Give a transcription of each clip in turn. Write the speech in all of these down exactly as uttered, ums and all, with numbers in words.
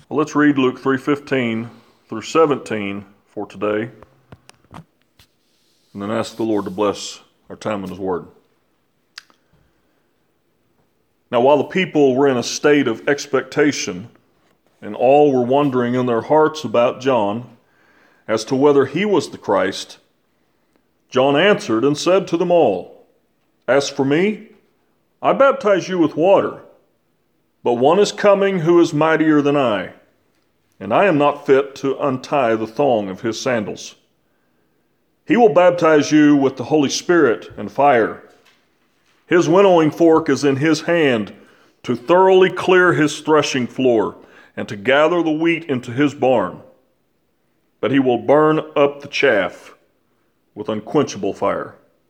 Well, let's read Luke three fifteen through seventeen for today, and then ask the Lord to bless our time in His Word. Now, while the people were in a state of expectation, and all were wondering in their hearts about John as to whether he was the Christ, John answered and said to them all, "As for me, I baptize you with water, but one is coming who is mightier than I, and I am not fit to untie the thong of his sandals. He will baptize you with the Holy Spirit and fire. His winnowing fork is in his hand to thoroughly clear his threshing floor and to gather the wheat into his barn. But he will burn up the chaff with unquenchable fire."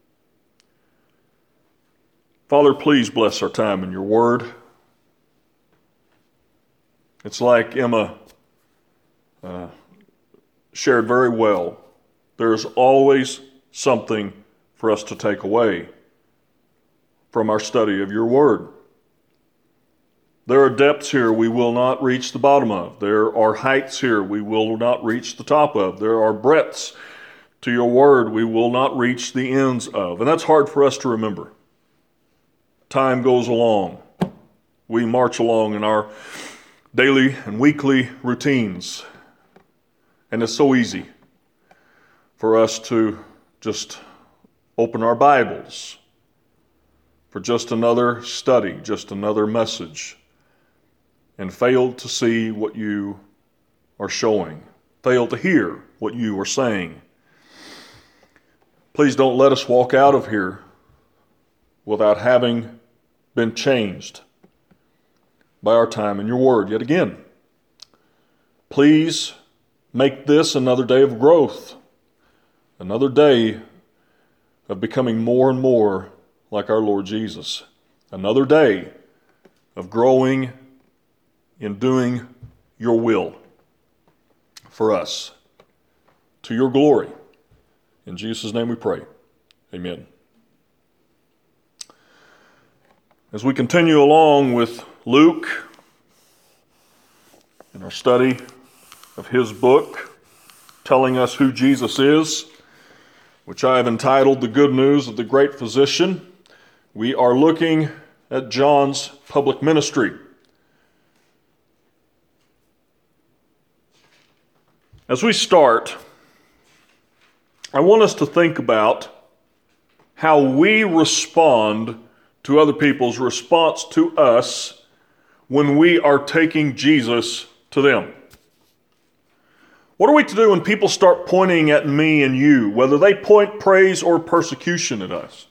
Father, please bless our time in your word. It's like Emma uh, shared very well. There's always something for us to take away from our study of your word. There are depths here we will not reach the bottom of. There are heights here we will not reach the top of. There are breadths to your word we will not reach the ends of. And that's hard for us to remember. Time goes along. We march along in our daily and weekly routines. And it's so easy for us to just open our Bibles for just another study, just another message, and fail to see what you are showing, fail to hear what you are saying. Please don't let us walk out of here without having been changed by our time in your word yet again. Please make this another day of growth, another day of becoming more and more like our Lord Jesus, another day of growing in doing your will for us, to your glory. In Jesus' name we pray. Amen. As we continue along with Luke in our study of his book, telling us who Jesus is, which I have entitled The Good News of the Great Physician, we are looking at John's public ministry. As we start, I want us to think about how we respond to other people's response to us when we are taking Jesus to them. What are we to do when people start pointing at me and you, whether they point praise or persecution at us?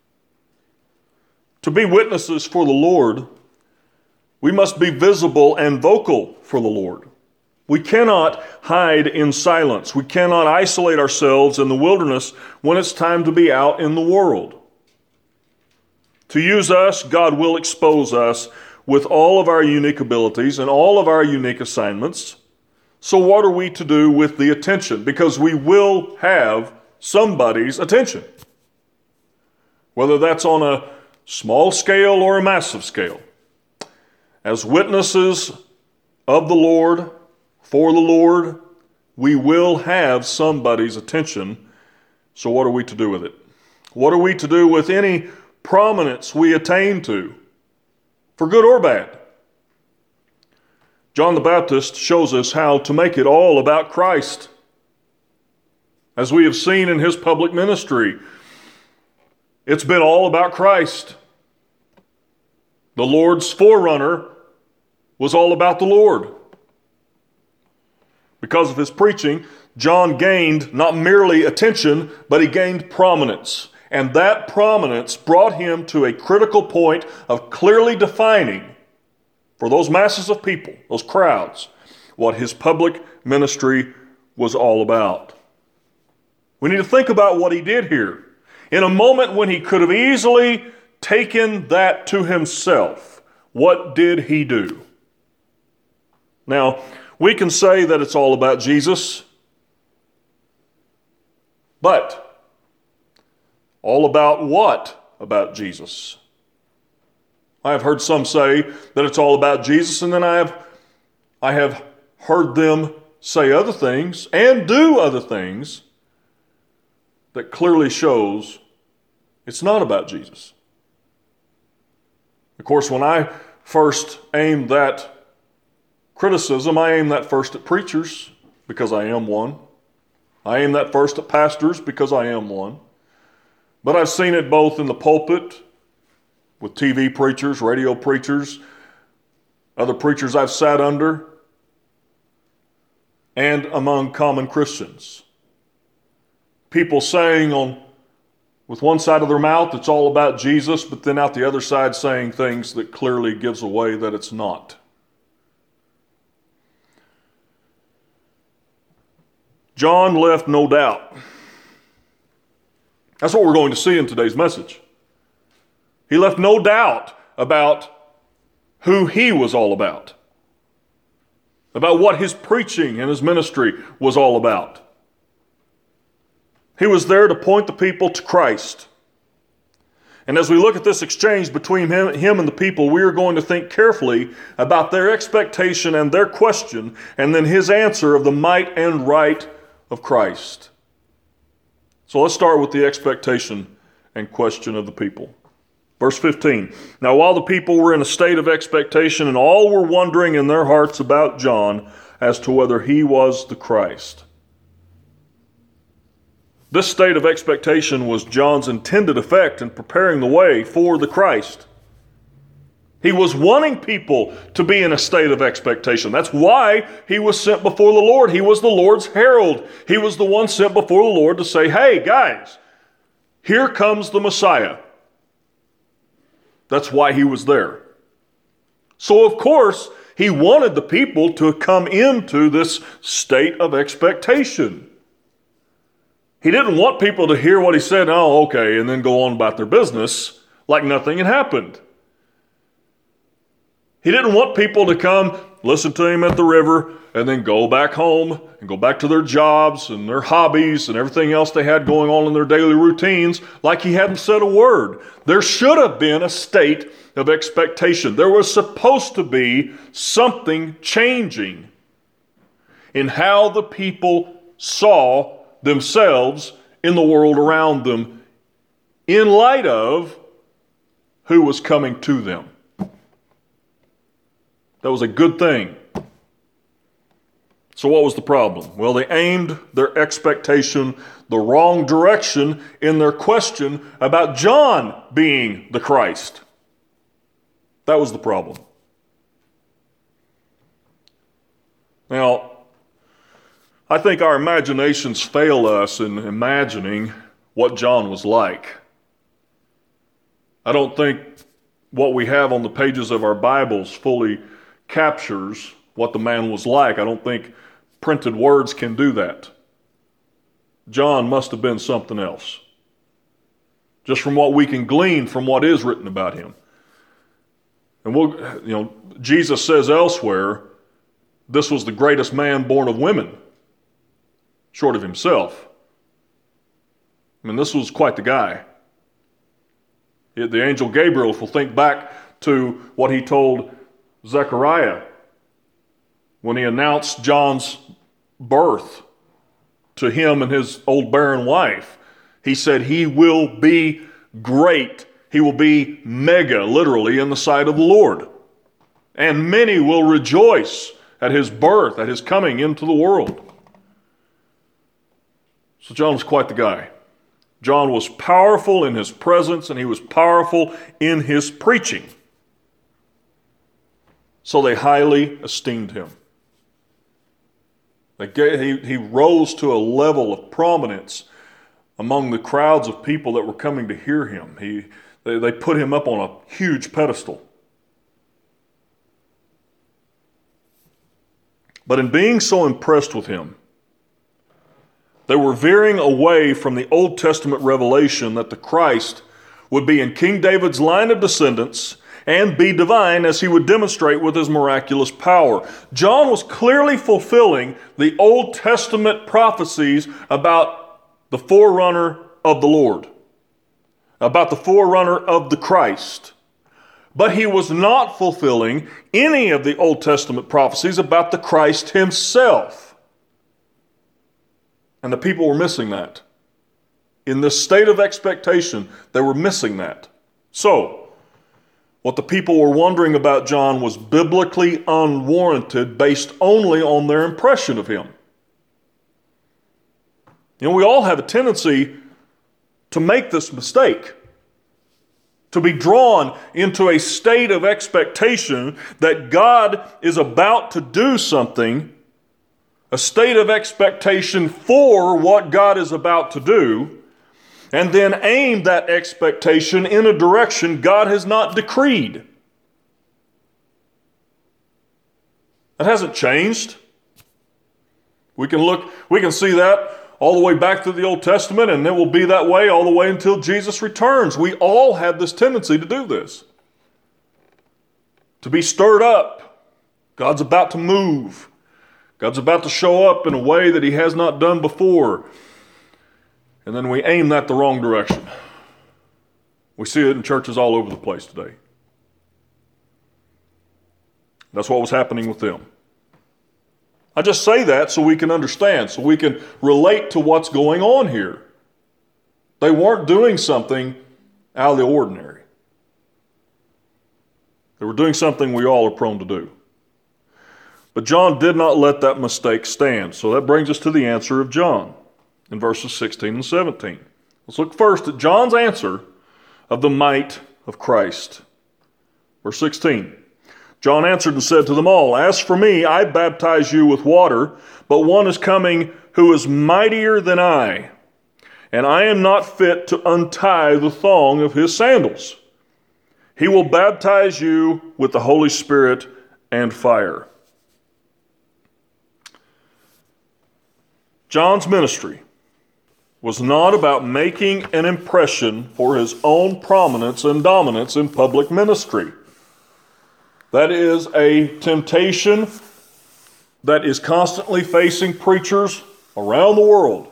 To be witnesses for the Lord, we must be visible and vocal for the Lord. We cannot hide in silence. We cannot isolate ourselves in the wilderness when it's time to be out in the world. To use us, God will expose us with all of our unique abilities and all of our unique assignments. So what are we to do with the attention? Because we will have somebody's attention, whether that's on a small scale or a massive scale. As witnesses of the Lord, for the Lord, we will have somebody's attention. So what are we to do with it? What are we to do with any prominence we attain to, for good or bad? John the Baptist shows us how to make it all about Christ. As we have seen in his public ministry, it's been all about Christ. The Lord's forerunner was all about the Lord. Because of his preaching, John gained not merely attention, but he gained prominence. And that prominence brought him to a critical point of clearly defining for those masses of people, those crowds, what his public ministry was all about. We need to think about what he did here. In a moment when he could have easily taken that to himself, what did he do? Now, we can say that it's all about Jesus, but all about what about Jesus? I have heard some say that it's all about Jesus, and then I have, I have heard them say other things and do other things that clearly shows it's not about Jesus. Of course, when I first aimed that criticism, I aimed that first at preachers because I am one. I aimed that first at pastors because I am one. But I've seen it both in the pulpit with T V preachers, radio preachers, other preachers I've sat under, and among common Christians. People saying on with one side of their mouth it's all about Jesus, but then out the other side saying things that clearly gives away that it's not. John left no doubt. That's what we're going to see in today's message. He left no doubt about who he was all about, about what his preaching and his ministry was all about. He was there to point the people to Christ. And as we look at this exchange between him, him and the people, we are going to think carefully about their expectation and their question, and then his answer of the might and right of Christ. So let's start with the expectation and question of the people. Verse fifteen, now while the people were in a state of expectation and all were wondering in their hearts about John as to whether he was the Christ. This state of expectation was John's intended effect in preparing the way for the Christ. He was wanting people to be in a state of expectation. That's why he was sent before the Lord. He was the Lord's herald. He was the one sent before the Lord to say, hey guys, here comes the Messiah. That's why he was there. So of course, he wanted the people to come into this state of expectation. He didn't want people to hear what he said, oh, okay, and then go on about their business like nothing had happened. He didn't want people to come listen to him at the river and then go back home and go back to their jobs and their hobbies and everything else they had going on in their daily routines like he hadn't said a word. There should have been a state of expectation. There was supposed to be something changing in how the people saw themselves in the world around them in light of who was coming to them. That was a good thing. So what was the problem? Well, they aimed their expectation the wrong direction in their question about John being the Christ. That was the problem. Now, I think our imaginations fail us in imagining what John was like. I don't think what we have on the pages of our Bibles fully captures what the man was like. I don't think printed words can do that. John must have been something else, just from what we can glean from what is written about him. And we'll, you know, Jesus says elsewhere, this was the greatest man born of women, short of himself. I mean, this was quite the guy. The angel Gabriel, if we'll think back to what he told Zechariah when he announced John's birth to him and his old barren wife, he said he will be great. He will be mega, literally, in the sight of the Lord. And many will rejoice at his birth, at his coming into the world. So John was quite the guy. John was powerful in his presence and he was powerful in his preaching. So they highly esteemed him. They gave, he, he rose to a level of prominence among the crowds of people that were coming to hear him. He, they, they put him up on a huge pedestal. But in being so impressed with him, they were veering away from the Old Testament revelation that the Christ would be in King David's line of descendants and be divine as he would demonstrate with his miraculous power. John was clearly fulfilling the Old Testament prophecies about the forerunner of the Lord, about the forerunner of the Christ. But he was not fulfilling any of the Old Testament prophecies about the Christ himself. And the people were missing that. In this state of expectation, they were missing that. So, what the people were wondering about John was biblically unwarranted based only on their impression of him. You know, we all have a tendency to make this mistake, to be drawn into a state of expectation that God is about to do something, a state of expectation for what God is about to do, and then aim that expectation in a direction God has not decreed. That hasn't changed. We can look, we can see that all the way back to the Old Testament, and it will be that way all the way until Jesus returns. We all have this tendency to do this. To be stirred up. God's about to move. God's about to show up in a way that he has not done before. And then we aim that the wrong direction. We see it in churches all over the place today. That's what was happening with them. I just say that so we can understand, so we can relate to what's going on here. They weren't doing something out of the ordinary. They were doing something we all are prone to do. But John did not let that mistake stand. So that brings us to the answer of John in verses sixteen and seventeen. Let's look first at John's answer of the might of Christ. Verse sixteen. John answered and said to them all, "As for me, I baptize you with water, but one is coming who is mightier than I, and I am not fit to untie the thong of his sandals. He will baptize you with the Holy Spirit and fire." John's ministry was not about making an impression for his own prominence and dominance in public ministry. That is a temptation that is constantly facing preachers around the world.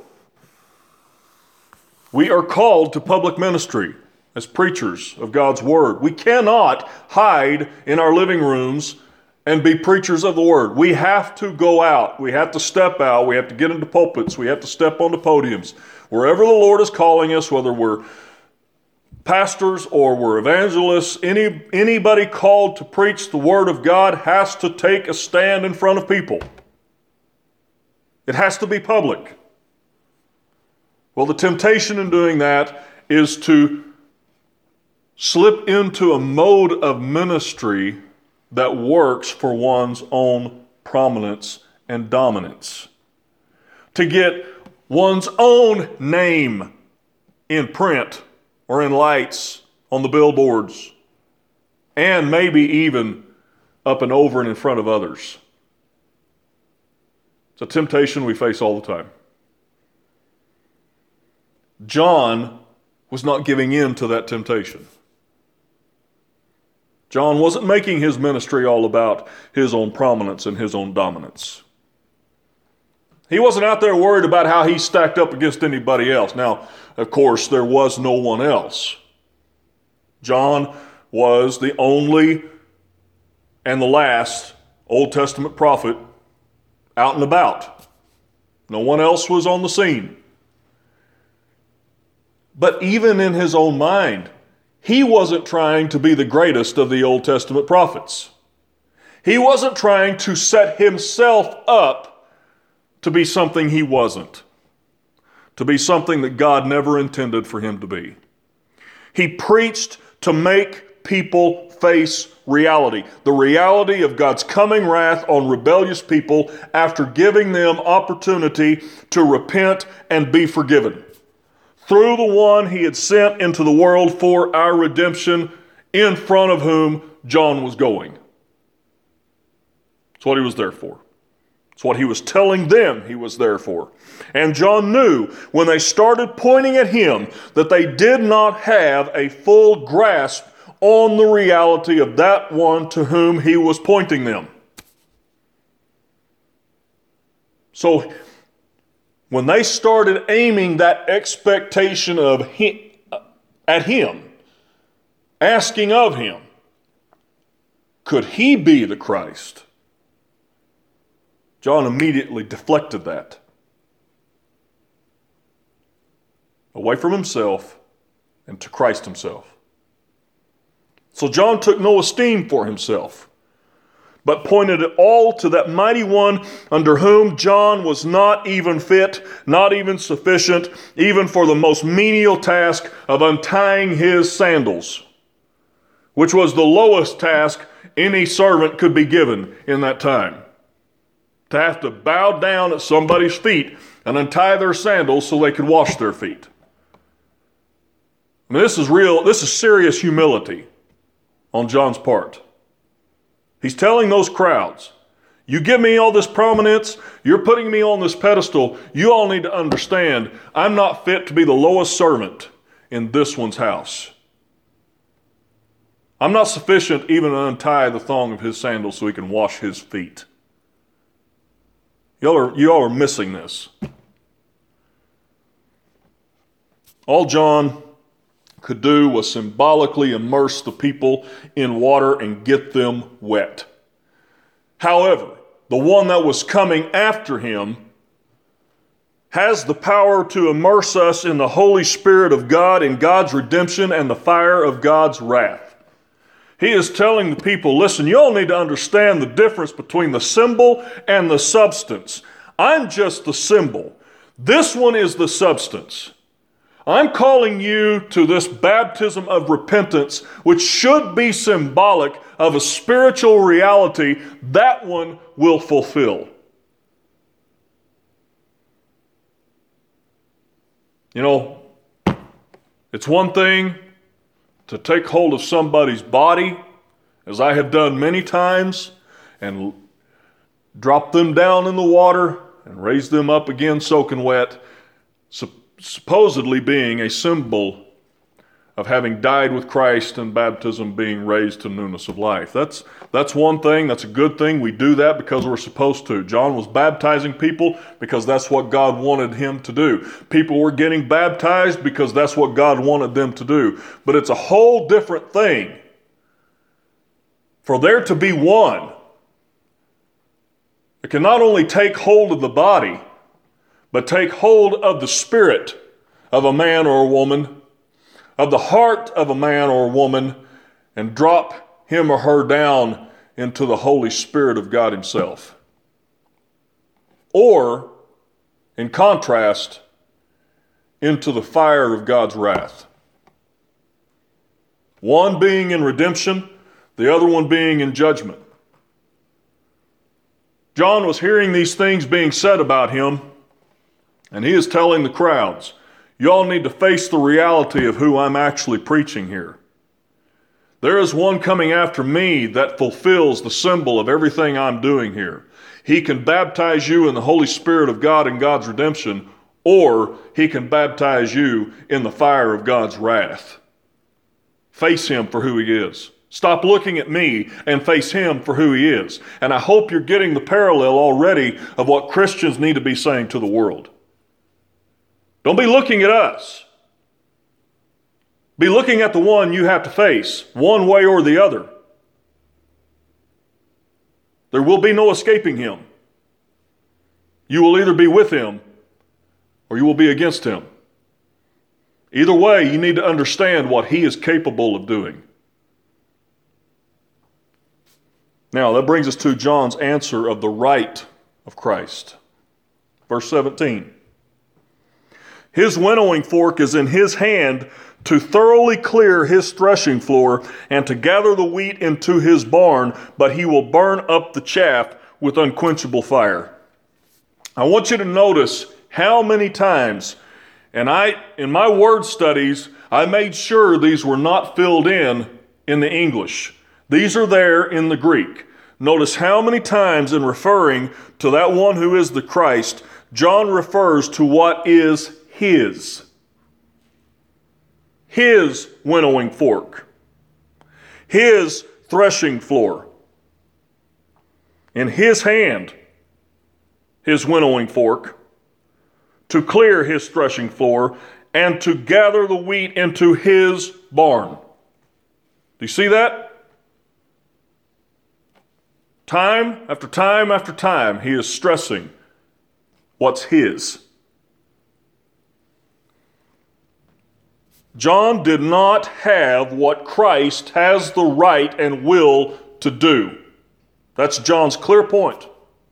We are called to public ministry as preachers of God's Word. We cannot hide in our living rooms and be preachers of the Word. We have to go out. We have to step out. We have to get into pulpits. We have to step onto podiums. Wherever the Lord is calling us, whether we're pastors or we're evangelists, any, anybody called to preach the Word of God has to take a stand in front of people. It has to be public. Well, the temptation in doing that is to slip into a mode of ministry that works for one's own prominence and dominance. To get one's own name in print or in lights on the billboards, and maybe even up and over and in front of others. It's a temptation we face all the time. John was not giving in to that temptation. John wasn't making his ministry all about his own prominence and his own dominance. He wasn't out there worried about how he stacked up against anybody else. Now, of course, there was no one else. John was the only and the last Old Testament prophet out and about. No one else was on the scene. But even in his own mind, he wasn't trying to be the greatest of the Old Testament prophets. He wasn't trying to set himself up to be something he wasn't, to be something that God never intended for him to be. He preached to make people face reality, the reality of God's coming wrath on rebellious people after giving them opportunity to repent and be forgiven through the one he had sent into the world for our redemption, in front of whom John was going. That's what he was there for. It's what he was telling them he was there for. And John knew when they started pointing at him that they did not have a full grasp on the reality of that one to whom he was pointing them. So when they started aiming that expectation of him, at him, asking of him, Could he be the Christ? John immediately deflected that away from himself and to Christ himself. So John took no esteem for himself, but pointed it all to that mighty one under whom John was not even fit, not even sufficient, even for the most menial task of untying his sandals, which was the lowest task any servant could be given in that time. To have to bow down at somebody's feet and untie their sandals so they could wash their feet. I mean, this is real, this is serious humility on John's part. He's telling those crowds, you give me all this prominence, you're putting me on this pedestal, you all need to understand, I'm not fit to be the lowest servant in this one's house. I'm not sufficient even to untie the thong of his sandals so he can wash his feet. Y'all are, you all are missing this. All John could do was symbolically immerse the people in water and get them wet. However, the one that was coming after him has the power to immerse us in the Holy Spirit of God, in God's redemption and the fire of God's wrath. He is telling the people, listen, you all need to understand the difference between the symbol and the substance. I'm just the symbol. This one is the substance. I'm calling you to this baptism of repentance, which should be symbolic of a spiritual reality that one will fulfill. You know, it's one thing to take hold of somebody's body, as I have done many times, and drop them down in the water and raise them up again soaking wet, supposedly being a symbol of having died with Christ and baptism being raised to newness of life. That's, that's one thing. That's a good thing. We do that because we're supposed to. John was baptizing people because that's what God wanted him to do. People were getting baptized because that's what God wanted them to do. But it's a whole different thing for there to be one that can not only take hold of the body, but take hold of the spirit of a man or a woman, of the heart of a man or a woman, and drop him or her down into the Holy Spirit of God himself. Or, in contrast, into the fire of God's wrath. One being in redemption, the other one being in judgment. John was hearing these things being said about him, and he is telling the crowds, y'all need to face the reality of who I'm actually preaching here. There is one coming after me that fulfills the symbol of everything I'm doing here. He can baptize you in the Holy Spirit of God and God's redemption, or he can baptize you in the fire of God's wrath. Face him for who he is. Stop looking at me and face him for who he is. And I hope you're getting the parallel already of what Christians need to be saying to the world. Don't be looking at us. Be looking at the one you have to face, one way or the other. There will be no escaping him. You will either be with him or you will be against him. Either way, you need to understand what he is capable of doing. Now, that brings us to John's answer of the right of Christ. Verse seventeen. His winnowing fork is in his hand to thoroughly clear his threshing floor and to gather the wheat into his barn, but he will burn up the chaff with unquenchable fire. I want you to notice how many times, and I, in my word studies, I made sure these were not filled in in the English. These are there in the Greek. Notice how many times in referring to that one who is the Christ, John refers to what is his. His winnowing fork. His threshing floor. In his hand, his winnowing fork, to clear his threshing floor and to gather the wheat into his barn. Do you see that? Time after time after time, he is stressing what's his. John did not have what Christ has the right and will to do. That's John's clear point.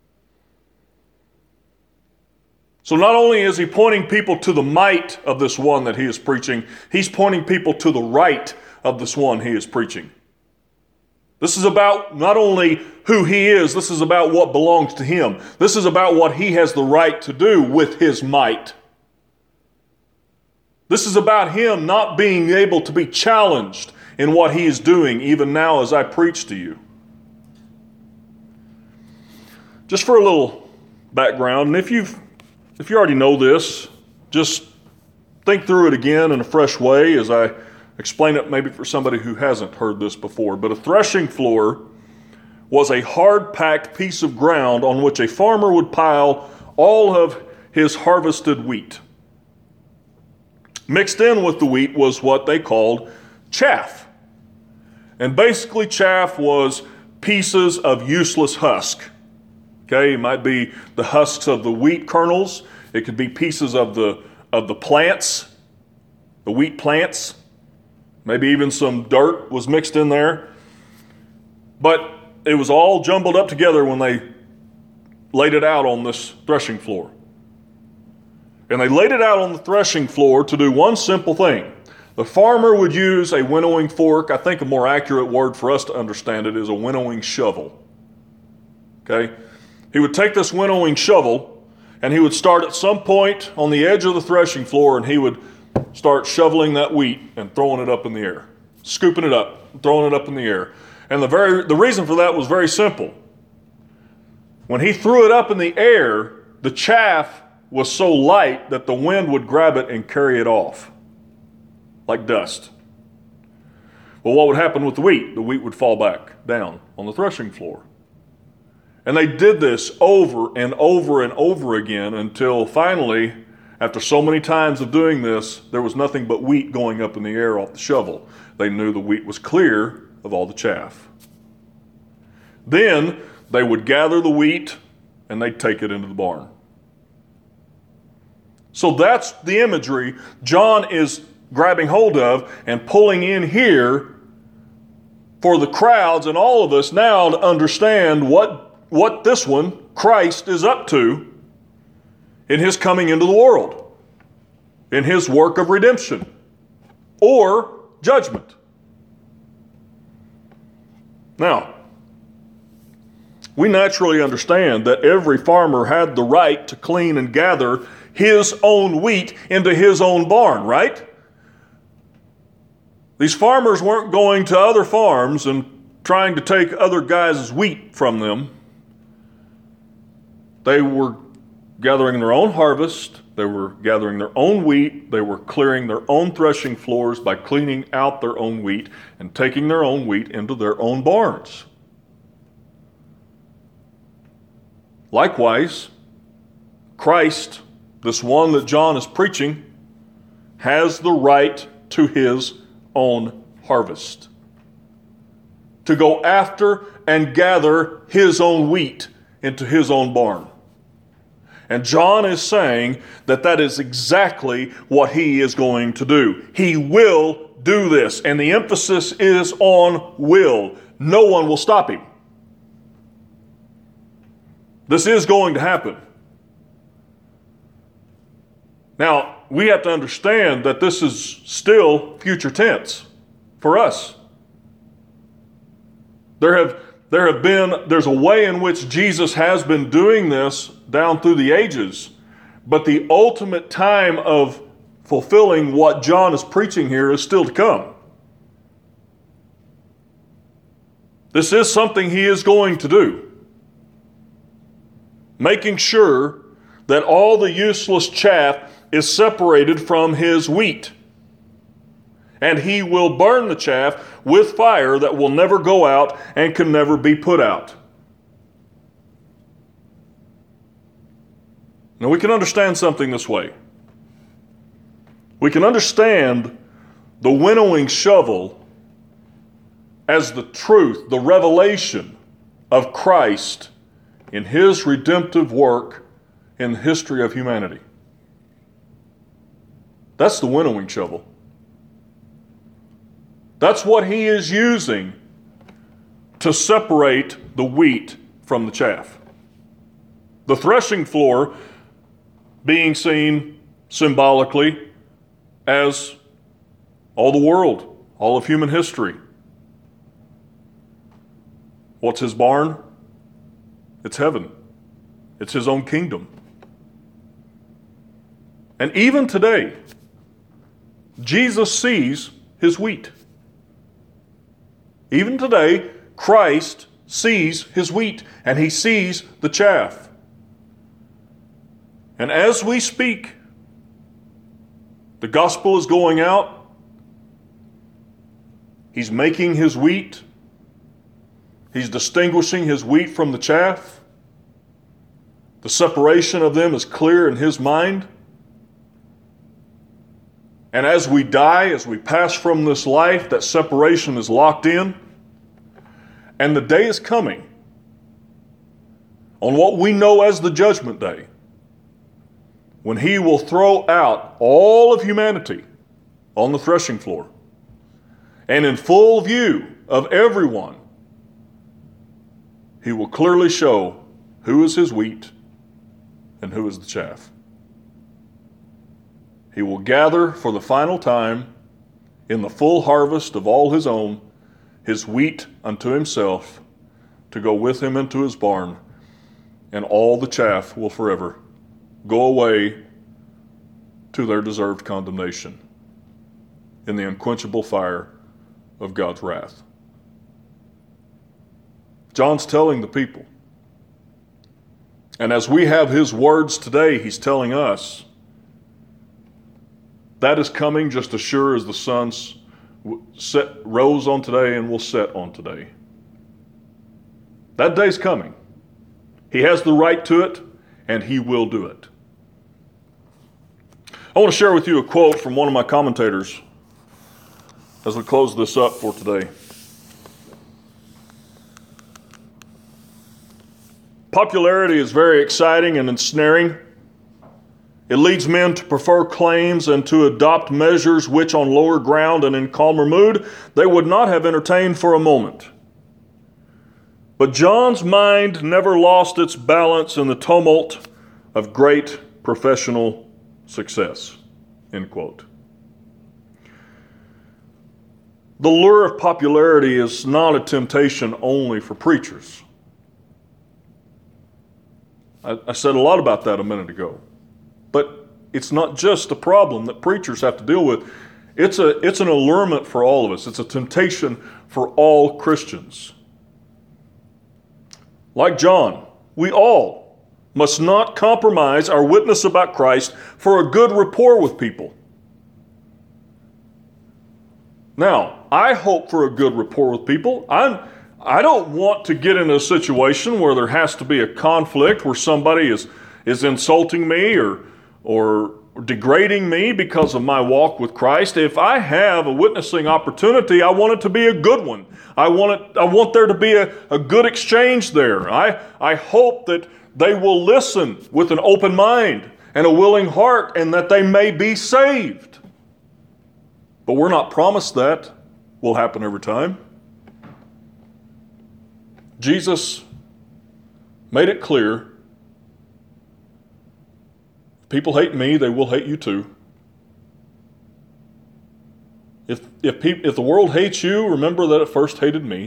So not only is he pointing people to the might of this one that he is preaching, he's pointing people to the right of this one he is preaching. This is about not only who he is, this is about what belongs to him. This is about what he has the right to do with his might. This is about him not being able to be challenged in what he is doing, even now as I preach to you. Just for a little background, and if you've if you already know this, just think through it again in a fresh way as I explain it maybe for somebody who hasn't heard this before. But a threshing floor was a hard-packed piece of ground on which a farmer would pile all of his harvested wheat. Mixed in with the wheat was what they called chaff. And basically chaff was pieces of useless husk. Okay, it might be the husks of the wheat kernels. It could be pieces of the of the plants, the wheat plants. Maybe even some dirt was mixed in there. But it was all jumbled up together when they laid it out on this threshing floor. And they laid it out on the threshing floor to do one simple thing. The farmer would use a winnowing fork. I think a more accurate word for us to understand it is a winnowing shovel. Okay? He would take this winnowing shovel and he would start at some point on the edge of the threshing floor and he would start shoveling that wheat and throwing it up in the air, scooping it up, throwing it up in the air. And the very the reason for that was very simple. When he threw it up in the air, the chaff was so light that the wind would grab it and carry it off like dust. Well, what would happen with the wheat? The wheat would fall back down on the threshing floor. And they did this over and over and over again until finally, after so many times of doing this, there was nothing but wheat going up in the air off the shovel. They knew the wheat was clear of all the chaff. Then they would gather the wheat and they'd take it into the barn. So that's the imagery John is grabbing hold of and pulling in here for the crowds and all of us now to understand what what this one, Christ, is up to in his coming into the world, in his work of redemption or judgment. Now, we naturally understand that every farmer had the right to clean and gather his own wheat into his own barn, right? These farmers weren't going to other farms and trying to take other guys' wheat from them. They were gathering their own harvest. They were gathering their own wheat. They were clearing their own threshing floors by cleaning out their own wheat and taking their own wheat into their own barns. Likewise, Christ, this one that John is preaching, has the right to his own harvest, to go after and gather his own wheat into his own barn. And John is saying that that is exactly what he is going to do. He will do this, and the emphasis is on will. No one will stop him. This is going to happen. Now, we have to understand that this is still future tense for us. There have There have been, there's a way in which Jesus has been doing this down through the ages, but the ultimate time of fulfilling what John is preaching here is still to come. This is something he is going to do, making sure that all the useless chaff is separated from his wheat. And he will burn the chaff with fire that will never go out and can never be put out. Now we can understand something this way. We can understand the winnowing shovel as the truth, the revelation of Christ in his redemptive work in the history of humanity. That's the winnowing shovel. That's what he is using to separate the wheat from the chaff. The threshing floor being seen symbolically as all the world, all of human history. What's his barn? It's heaven. It's his own kingdom. And even today, Jesus sees his wheat. Even today, Christ sees his wheat, and he sees the chaff. And as we speak, the gospel is going out. He's making his wheat. He's distinguishing his wheat from the chaff. The separation of them is clear in his mind. And as we die, as we pass from this life, that separation is locked in. And the day is coming on what we know as the judgment day, when he will throw out all of humanity on the threshing floor. And in full view of everyone, he will clearly show who is his wheat and who is the chaff. He will gather for the final time in the full harvest of all his own, his wheat unto himself, to go with him into his barn, and all the chaff will forever go away to their deserved condemnation in the unquenchable fire of God's wrath. John's telling the people, and as we have his words today, he's telling us, that is coming just as sure as the sun set, rose on today and will set on today. That day's coming. He has the right to it, and he will do it. I want to share with you a quote from one of my commentators as we close this up for today. Popularity is very exciting and ensnaring. It leads men to prefer claims and to adopt measures which on lower ground and in calmer mood they would not have entertained for a moment. But John's mind never lost its balance in the tumult of great professional success. End quote. The lure of popularity is not a temptation only for preachers. I, I said a lot about that a minute ago. But it's not just a problem that preachers have to deal with. It's a, it's an allurement for all of us. It's a temptation for all Christians. Like John, we all must not compromise our witness about Christ for a good rapport with people. Now, I hope for a good rapport with people. I'm, I don't want to get in a situation where there has to be a conflict, where somebody is, is insulting me or or degrading me because of my walk with Christ. If I have a witnessing opportunity, I want it to be a good one. I want it, I want there to be a, a good exchange there. I, I hope that they will listen with an open mind and a willing heart, and that they may be saved. But we're not promised that will happen every time. Jesus made it clear, people hate me, they will hate you too. If if peop, if the world hates you, remember that it first hated me.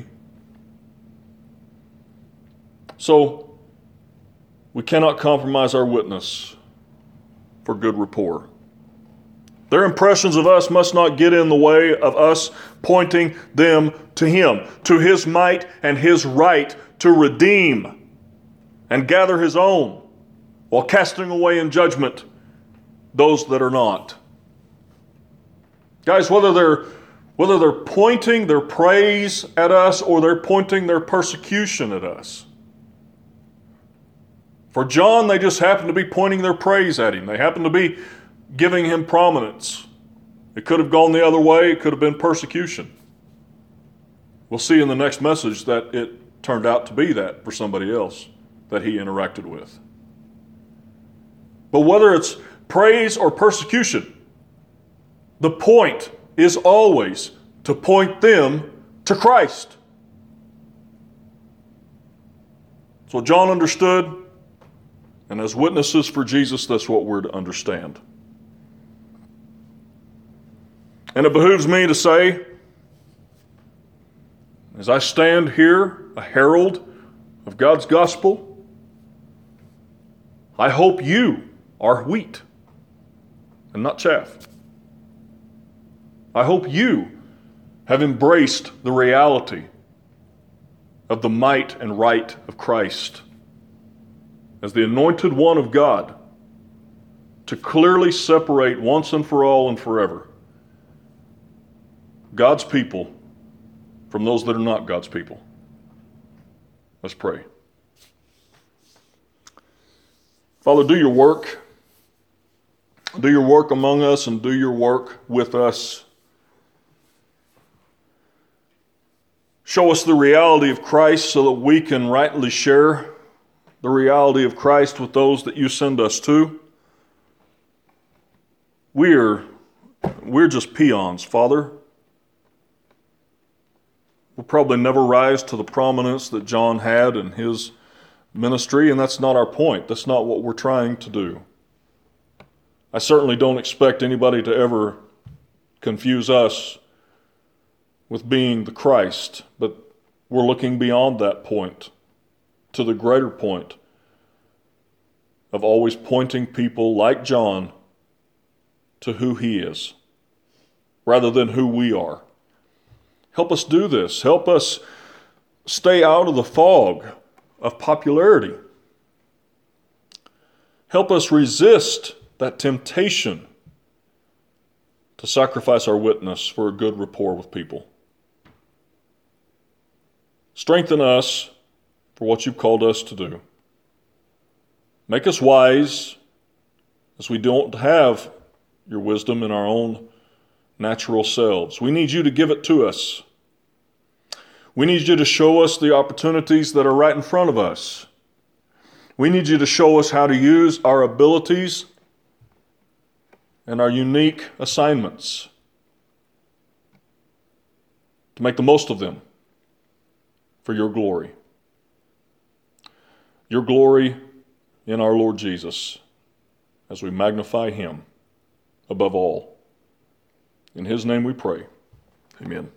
So we cannot compromise our witness for good rapport. Their impressions of us must not get in the way of us pointing them to Him, to His might and His right to redeem and gather His own, while casting away in judgment those that are not. Guys, whether they're whether they're pointing their praise at us or they're pointing their persecution at us. For John, they just happen to be pointing their praise at him. They happen to be giving him prominence. It could have gone the other way. It could have been persecution. We'll see in the next message that it turned out to be that for somebody else that he interacted with. But whether it's praise or persecution, the point is always to point them to Christ. That's what John understood, and as witnesses for Jesus, that's what we're to understand. And it behooves me to say, as I stand here, a herald of God's gospel, I hope you are wheat and not chaff. I hope you have embraced the reality of the might and right of Christ as the anointed one of God to clearly separate once and for all and forever God's people from those that are not God's people. Let's pray. Father, do your work. Do your work among us and do your work with us. Show us the reality of Christ so that we can rightly share the reality of Christ with those that you send us to. We're, we're just peons, Father. We'll probably never rise to the prominence that John had in his ministry, and that's not our point. That's not what we're trying to do. I certainly don't expect anybody to ever confuse us with being the Christ, but we're looking beyond that point to the greater point of always pointing people like John to who he is, rather than who we are. Help us do this. Help us stay out of the fog of popularity. Help us resist that temptation to sacrifice our witness for a good rapport with people. Strengthen us for what you've called us to do. Make us wise, as we don't have your wisdom in our own natural selves. We need you to give it to us. We need you to show us the opportunities that are right in front of us. We need you to show us how to use our abilities and our unique assignments to make the most of them for your glory. Your glory in our Lord Jesus as we magnify him above all. In his name we pray. Amen.